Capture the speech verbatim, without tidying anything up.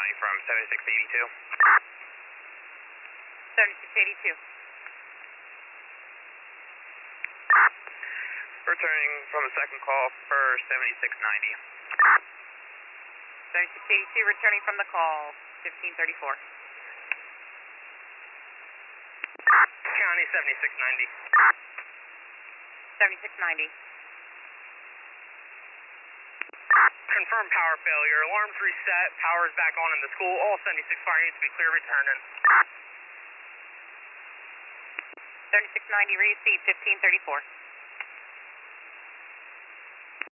County from seventy-six eighty-two. seventy-six eighty-two. Returning from the second call for seventy-six ninety. seventy-six eighty-two, returning from the call, fifteen thirty-four. County seventy-six ninety. seventy-six ninety. Confirm power failure. Alarms reset. Power is back on in the school. All seventy-six fire units to be clear returning. seventy-six ninety, receive fifteen thirty-four.